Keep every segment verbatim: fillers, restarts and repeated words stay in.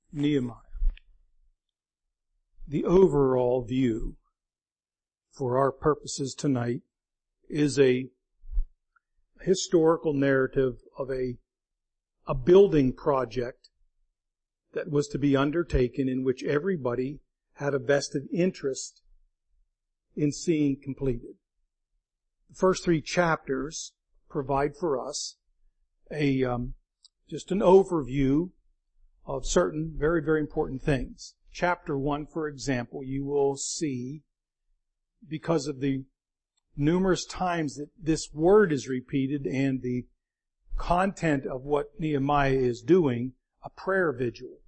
Nehemiah. The overall view for our purposes tonight is a historical narrative of a, a building project that was to be undertaken in which everybody had a vested interest in seeing completed. The first three chapters provide for us a um, just an overview of certain very, very important things. Chapter one, for example, you will see, because of the numerous times that this word is repeated and the content of what Nehemiah is doing, a prayer vigil.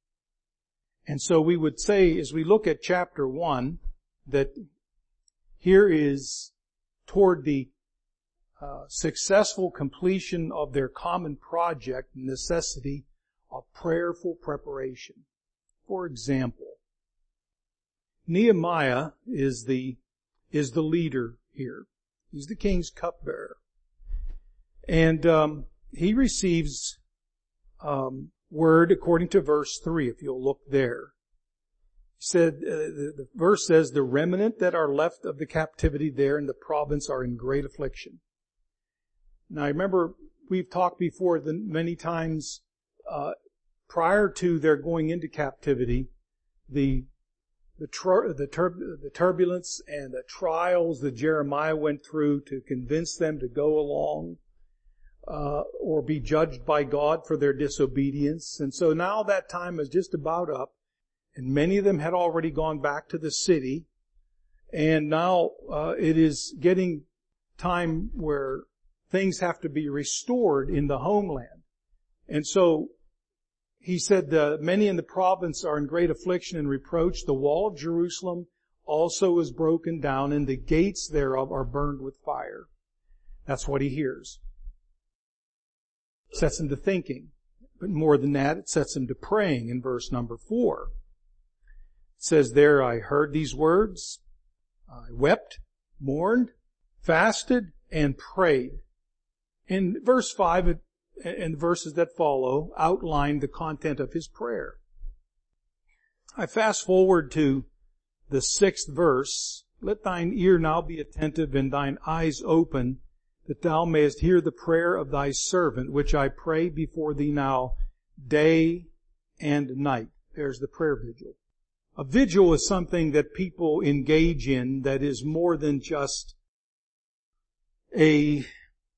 And so we would say, as we look at chapter one, that here is toward the uh, successful completion of their common project, necessity of prayerful preparation. For example, Nehemiah is the is the leader here. He's the king's cupbearer, and um, he receives um, word according to verse three. If you'll look there, he said uh, the, the verse says, "The remnant that are left of the captivity there in the province are in great affliction." Now, I remember we've talked before that many times. Uh, prior to their going into captivity, the the, tur- the, tur- the turbulence and the trials that Jeremiah went through to convince them to go along uh, or be judged by God for their disobedience. And so now that time is just about up, and many of them had already gone back to the city, and now uh, it is getting time where things have to be restored in the homeland. And so he said, uh, many in the province are in great affliction and reproach. The wall of Jerusalem also is broken down, and the gates thereof are burned with fire. That's what he hears. Sets him to thinking. But more than that, it sets him to praying in verse number four. It says there, "I heard these words. I wept, mourned, fasted, and prayed." In verse five, it and the verses that follow outline the content of his prayer. I fast forward to the sixth verse. "Let thine ear now be attentive and thine eyes open, that thou mayest hear the prayer of thy servant, which I pray before thee now, day and night." There's the prayer vigil. A vigil is something that people engage in that is more than just a,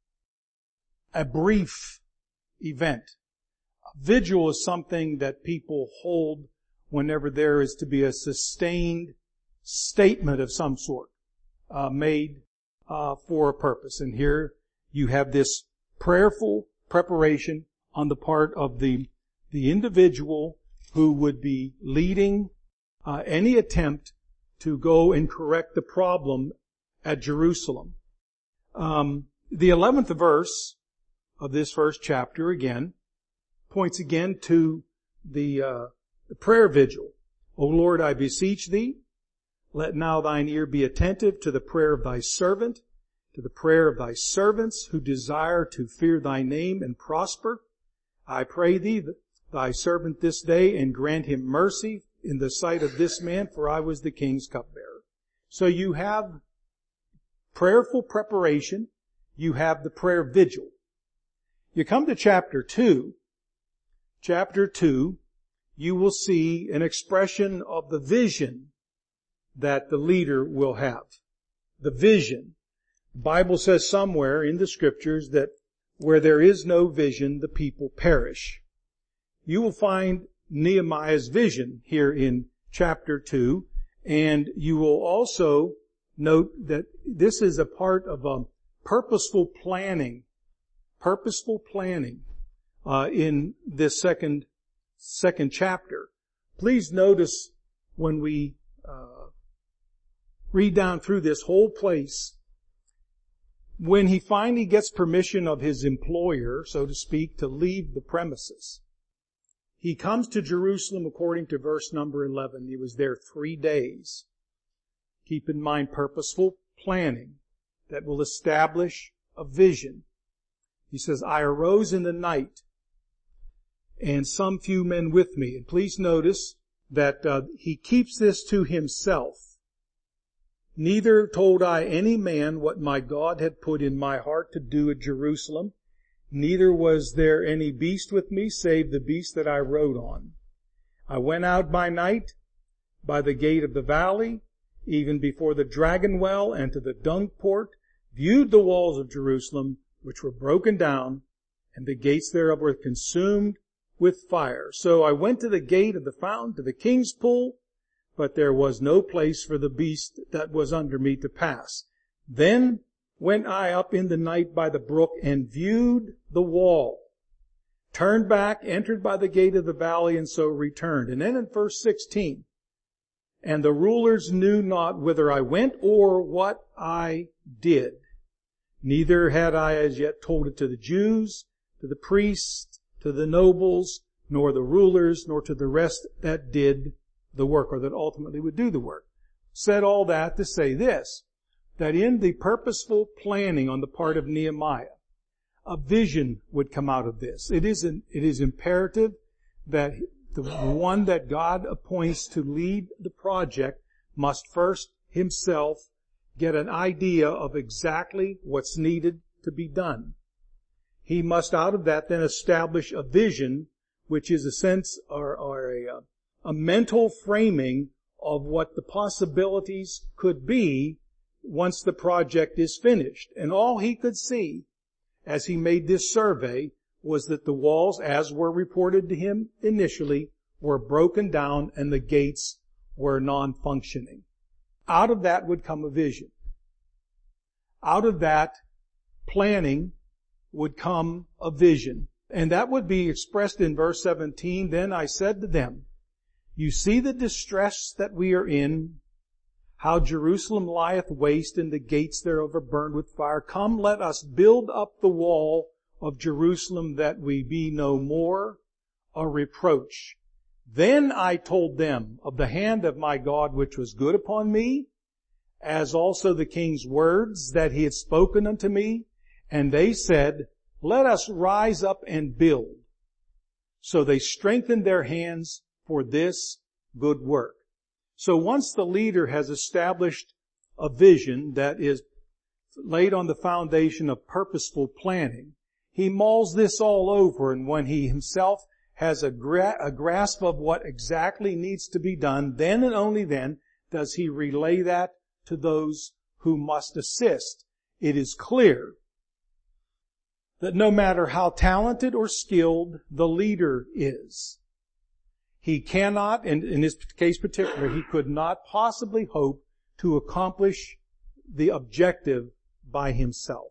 a brief event. A vigil is something that people hold whenever there is to be a sustained statement of some sort uh, made uh, for a purpose. And here you have this prayerful preparation on the part of the the individual who would be leading uh, any attempt to go and correct the problem at Jerusalem. Um, the eleventh verse of this first chapter, again, points again to the, uh, the prayer vigil. "O Lord, I beseech thee, let now thine ear be attentive to the prayer of thy servant, to the prayer of thy servants who desire to fear thy name and prosper. I pray thee, thy servant this day, and grant him mercy in the sight of this man, for I was the king's cupbearer." So you have prayerful preparation. You have the prayer vigil. You come to chapter two. Chapter two, you will see an expression of the vision that the leader will have. The vision. The Bible says somewhere in the scriptures that where there is no vision, the people perish. You will find Nehemiah's vision here in chapter two, and you will also note that this is a part of a purposeful planning Purposeful planning uh, in this second second chapter. Please notice when we uh, read down through this whole place, when he finally gets permission of his employer, so to speak, to leave the premises, he comes to Jerusalem according to verse number eleven. He was there three days. Keep in mind purposeful planning that will establish a vision. He says, "I arose in the night and some few men with me. And please notice that uh, he keeps this to himself. Neither told I any man what my God had put in my heart to do at Jerusalem. Neither was there any beast with me, save the beast that I rode on. I went out by night by the gate of the valley, even before the dragon well, and to the dung port, viewed the walls of Jerusalem, which were broken down, and the gates thereof were consumed with fire. So I went to the gate of the fountain, to the king's pool, but there was no place for the beast that was under me to pass. Then went I up in the night by the brook, and viewed the wall, turned back, entered by the gate of the valley, and so returned. And then in verse sixteen, and the rulers knew not whither I went or what I did. Neither had I as yet told it to the Jews, to the priests, to the nobles, nor the rulers, nor to the rest that did the work, or that ultimately would do the work. Said all that to say this, that in the purposeful planning on the part of Nehemiah, a vision would come out of this. It is an, it is imperative that the one that God appoints to lead the project must first himself get an idea of exactly what's needed to be done. He must out of that then establish a vision, which is a sense or, or a, a mental framing of what the possibilities could be once the project is finished. And all he could see as he made this survey was that the walls, as were reported to him initially, were broken down and the gates were non-functioning. Out of that would come a vision. Out of that planning would come a vision. And that would be expressed in verse seventeen. Then I said to them, you see the distress that we are in, how Jerusalem lieth waste and the gates thereof are burned with fire. Come, let us build up the wall of Jerusalem that we be no more a reproach. Then I told them of the hand of my God which was good upon me, as also the king's words that he had spoken unto me. And they said, let us rise up and build. So they strengthened their hands for this good work. So once the leader has established a vision that is laid on the foundation of purposeful planning, he mulls this all over, and when he himself has a, gra- a grasp of what exactly needs to be done, then and only then does he relay that to those who must assist. It is clear that no matter how talented or skilled the leader is, he cannot, and in this case particular, he could not possibly hope to accomplish the objective by himself.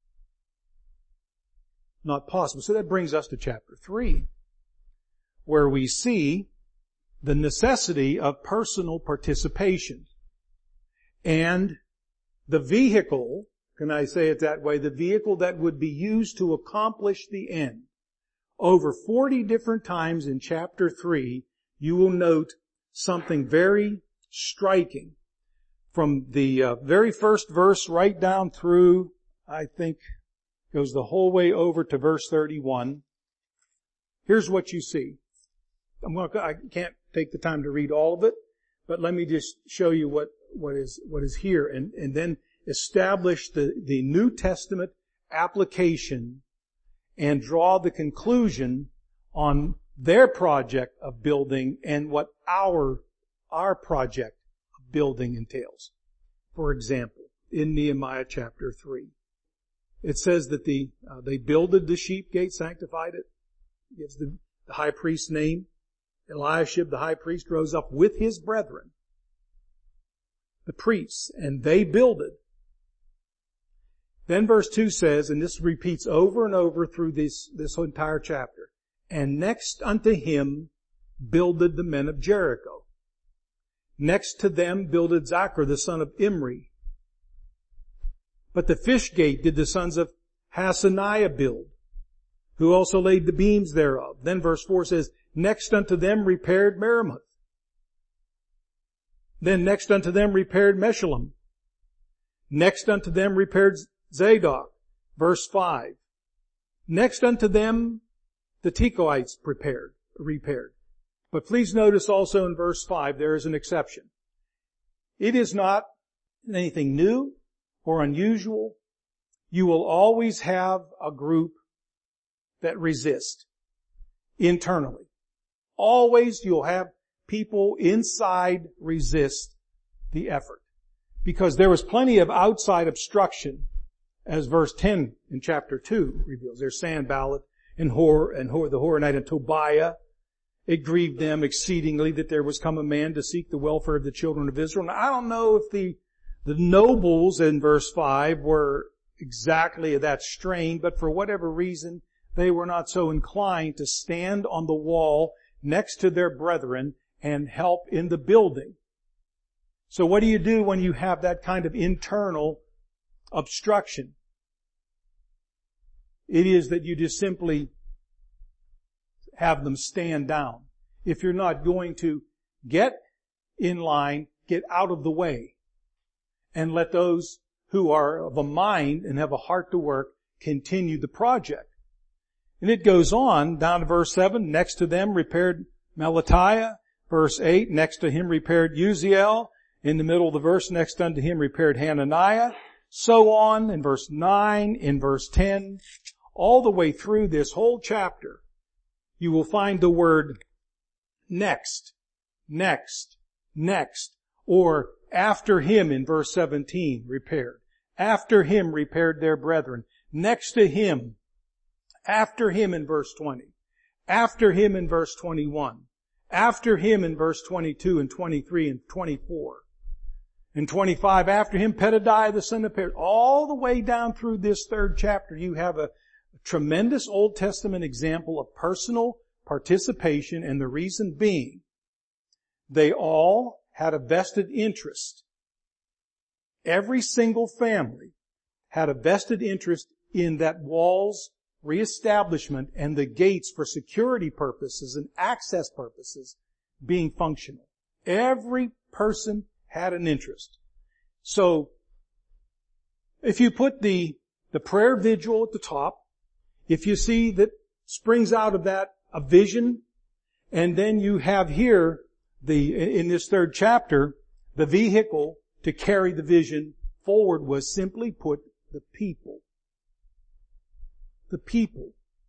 Not possible. So that brings us to chapter three, where we see the necessity of personal participation and the vehicle, can I say it that way, the vehicle that would be used to accomplish the end. Over forty different times in chapter three, you will note something very striking. From the uh, very first verse right down through, I think, goes the whole way over to verse thirty-one. Here's what you see. I'm going to, I can't take the time to read all of it, but let me just show you what, what is, what is here, and, and then establish the, the New Testament application and draw the conclusion on their project of building and what our, our project of building entails. For example, in Nehemiah chapter three, it says that the, uh, they builded the sheep gate, sanctified it, gives the, the high priest's name. Eliashib, the high priest, rose up with his brethren, the priests, and they builded. Then verse two says, and this repeats over and over through this, this entire chapter, and next unto him builded the men of Jericho. Next to them builded Zachar, the son of Imri. But the fish gate did the sons of Hasaniah build, who also laid the beams thereof. Then verse four says, next unto them repaired Meremoth. Then next unto them repaired Meshullam. Next unto them repaired Zadok. Verse five. Next unto them the Tekoites prepared, repaired. But please notice also in verse five, there is an exception. It is not anything new or unusual. You will always have a group that resist internally. Always you'll have people inside resist the effort. Because there was plenty of outside obstruction, as verse ten in chapter two reveals. There's Sanballat and Hor, and Hor, the Horonite and Tobiah. It grieved them exceedingly that there was come a man to seek the welfare of the children of Israel. Now, I don't know if the, the nobles in verse five were exactly of that strain, but for whatever reason, they were not so inclined to stand on the wall next to their brethren and help in the building. So what do you do when you have that kind of internal obstruction? It is that you just simply have them stand down. If you're not going to get in line, get out of the way, and let those who are of a mind and have a heart to work continue the project. And it goes on down to verse seven. Next to them repaired Melatiah. Verse eight. Next to him repaired Uziel. In the middle of the verse, next unto him repaired Hananiah. So on in verse nine, in verse ten. All the way through this whole chapter, you will find the word next, next, next, or after him in verse seventeen, repaired. After him repaired their brethren. Next to him. After him in verse twenty. After him in verse twenty-one. After him in verse twenty-two and twenty-three and twenty-four. And twenty-five, after him Pedadiah the son of Perez. All the way down through this third chapter, you have a, a tremendous Old Testament example of personal participation, and the reason being, they all had a vested interest. Every single family had a vested interest in that wall's reestablishment and the gates for security purposes and access purposes being functional. Every person had an interest. So, if you put the, the prayer vigil at the top, if you see that springs out of that a vision, and then you have here the, in this third chapter, the vehicle to carry the vision forward was simply put the people. The people.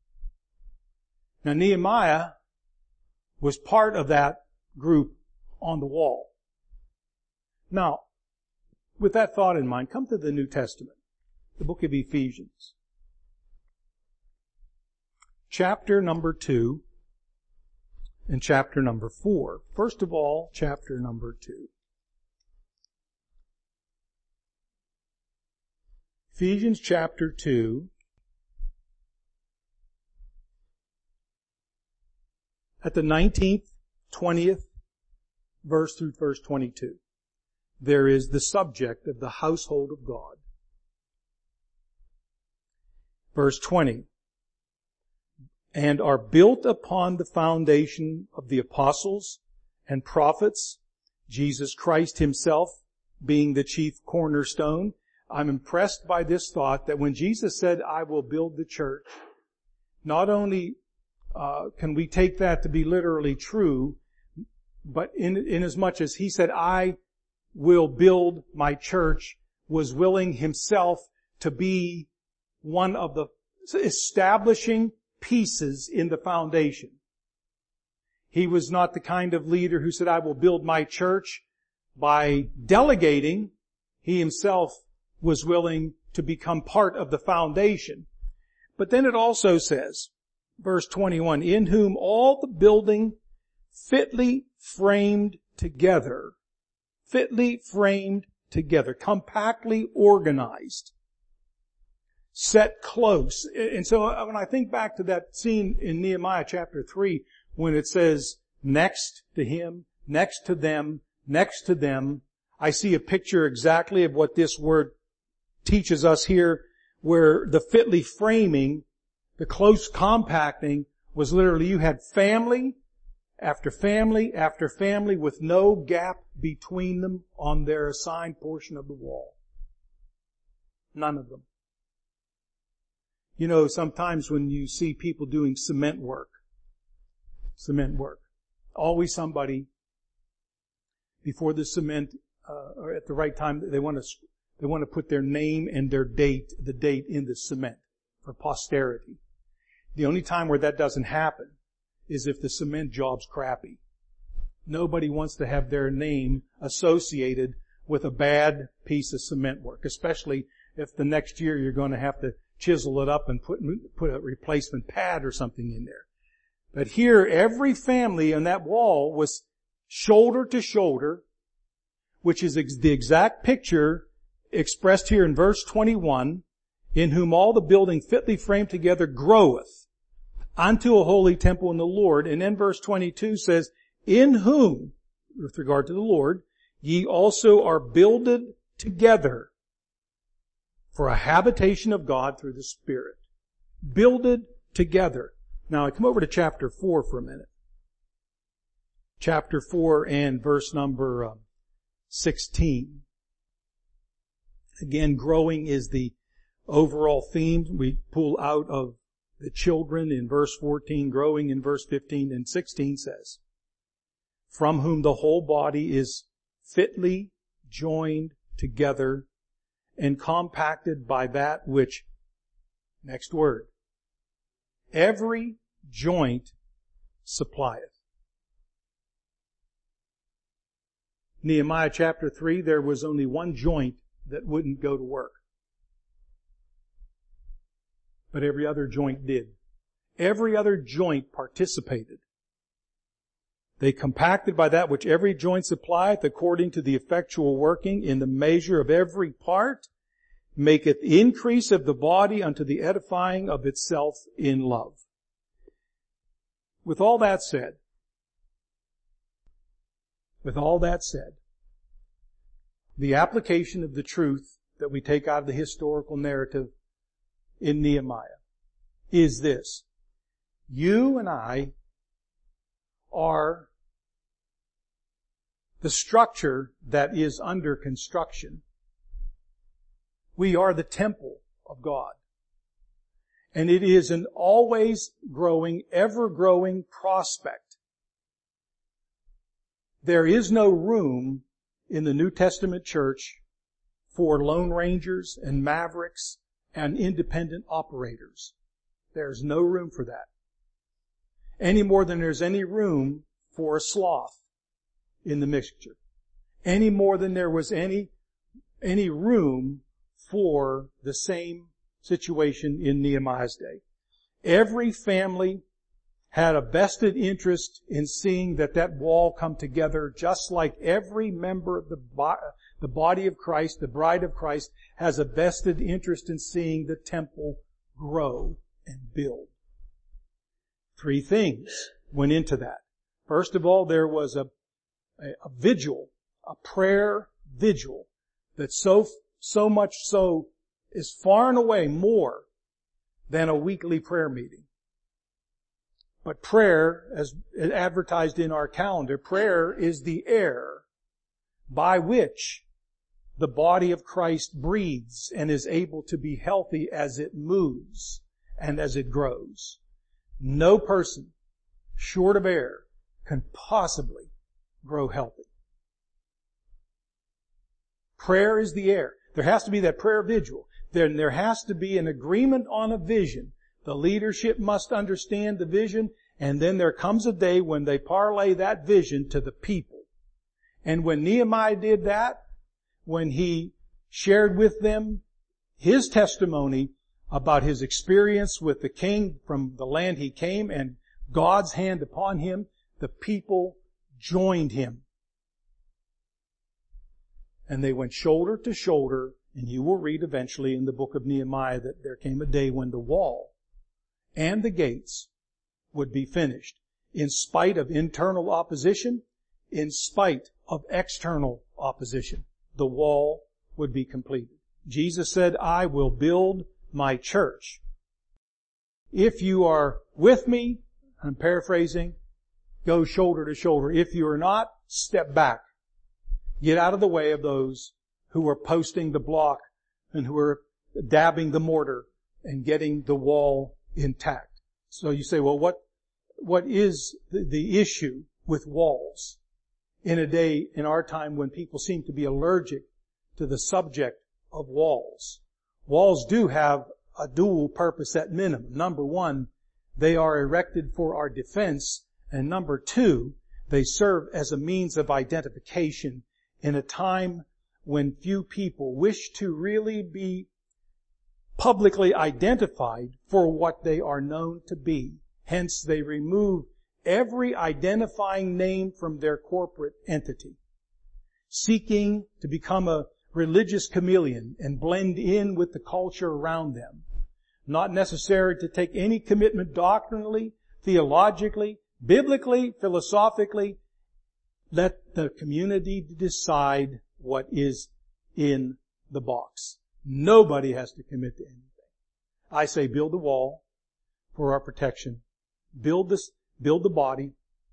Now Nehemiah was part of that group on the wall. Now, with that thought in mind, come to the New Testament, the book of Ephesians. Chapter number two and chapter number four. First of all, chapter number two. Ephesians chapter two. At the nineteenth, twentieth verse through verse twenty-two. There is the subject of the household of God. Verse twenty. And are built upon the foundation of the apostles and prophets, Jesus Christ himself being the chief cornerstone. I'm impressed by this thought that when Jesus said, I will build the church, not only uh, can we take that to be literally true, but in, in as much as he said, I will build my church, was willing himself to be one of the establishing pieces in the foundation. He was not the kind of leader who said, I will build my church by delegating. He himself was willing to become part of the foundation. But then it also says, verse twenty-one, in whom all the building fitly framed together, fitly framed together, compactly organized, set close. And so when I think back to that scene in Nehemiah chapter three, when it says, next to him, next to them, next to them, I see a picture exactly of what this word teaches us here, where the fitly framing, the close compacting, was literally you had family after family after family with no gap between them on their assigned portion of the wall. None of them. You know, sometimes when you see people doing cement work, cement work, always somebody before the cement, uh, or at the right time, they want to, they want to put their name and their date, the date in the cement for posterity. The only time where that doesn't happen is if the cement job's crappy. Nobody wants to have their name associated with a bad piece of cement work, especially if the next year you're going to have to chisel it up and put, put a replacement pad or something in there. But here, every family on that wall was shoulder to shoulder, which is ex- the exact picture expressed here in verse twenty-one, in whom all the building fitly framed together groweth unto a holy temple in the Lord. And then verse twenty-two says, in whom, with regard to the Lord, ye also are builded together for a habitation of God through the Spirit. Builded together. Now I come over to chapter four for a minute. Chapter four and verse number um, sixteen. Again, growing is the overall theme. We pull out of the children in verse fourteen, growing in verse fifteen, and sixteen says, from whom the whole body is fitly joined together and compacted by that which, next word, every joint supplieth. Nehemiah chapter three, there was only one joint that wouldn't go to work. But every other joint did. Every other joint participated. They compacted by that which every joint supplieth, according to the effectual working in the measure of every part, maketh increase of the body unto the edifying of itself in love. With all that said, with all that said, the application of the truth that we take out of the historical narrative in Nehemiah is this. You and I are the structure that is under construction. We are the temple of God. And it is an always growing, ever growing prospect. There is no room in the New Testament church for lone rangers and mavericks and independent operators. There's no room for that. Any more than there's any room for a sloth in the mixture. Any more than there was any, any room for the same situation in Nehemiah's day. Every family had a vested interest in seeing that that wall come together, just like every member of the, bo- the body of Christ, the bride of Christ, has a vested interest in seeing the temple grow and build. Three things went into that. First of all, there was a, a, a vigil, a prayer vigil that so, so much so is far and away more than a weekly prayer meeting. But prayer, as advertised in our calendar, prayer is the air by which the body of Christ breathes and is able to be healthy as it moves and as it grows. No person short of air can possibly grow healthy. Prayer is the air. There has to be that prayer vigil. Then there has to be an agreement on a vision. The leadership must understand the vision, and then there comes a day when they parlay that vision to the people. And when Nehemiah did that, when he shared with them his testimony about his experience with the king from the land he came and God's hand upon him, the people joined him. And they went shoulder to shoulder, and you will read eventually in the book of Nehemiah that there came a day when the wall and the gates would be finished, in spite of internal opposition, in spite of external opposition. The wall would be completed. Jesus said, I will build my church. If you are with me, I'm paraphrasing, go shoulder to shoulder. If you are not, step back. Get out of the way of those who are posting the block and who are dabbing the mortar and getting the wall intact. So you say, well, what, what is the, the issue with walls in a day, in our time, when people seem to be allergic to the subject of walls? Walls do have a dual purpose at minimum. Number one, they are erected for our defense. And number two, they serve as a means of identification in a time when few people wish to really be publicly identified for what they are known to be. Hence, they remove every identifying name from their corporate entity, seeking to become a religious chameleon and blend in with the culture around them. Not necessary to take any commitment doctrinally, theologically, biblically, philosophically. Let the community decide what is in the box. Nobody has to commit to anything. I say build the wall for our protection. Build this, build the body.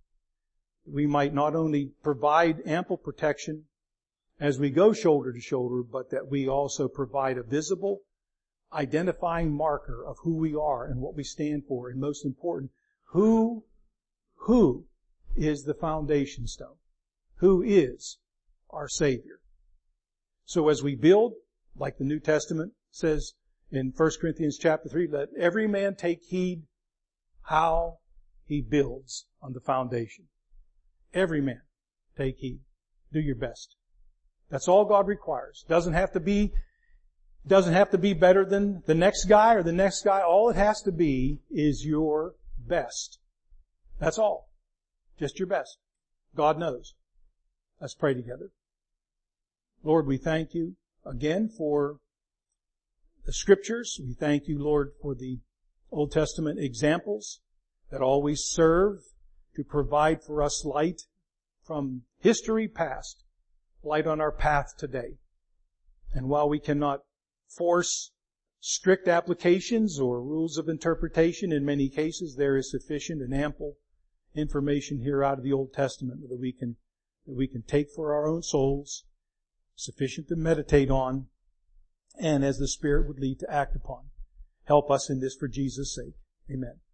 We might not only provide ample protection as we go shoulder to shoulder, but that we also provide a visible, identifying marker of who we are and what we stand for. And most important, who, who is the foundation stone? Who is our Savior? So as we build, like the New Testament says in First Corinthians chapter three, let every man take heed how he builds on the foundation. Every man take heed. Do your best. That's all God requires. Doesn't have to be, doesn't have to be better than the next guy or the next guy. All it has to be is your best. That's all. Just your best. God knows. Let's pray together. Lord, we thank you again for the Scriptures. We thank you, Lord, for the Old Testament examples that always serve to provide for us light from history past, light on our path today. And while we cannot force strict applications or rules of interpretation in many cases, there is sufficient and ample information here out of the Old Testament that we can that we can take for our own souls, sufficient to meditate on, and as the Spirit would lead to act upon. Help us in this for Jesus' sake. Amen.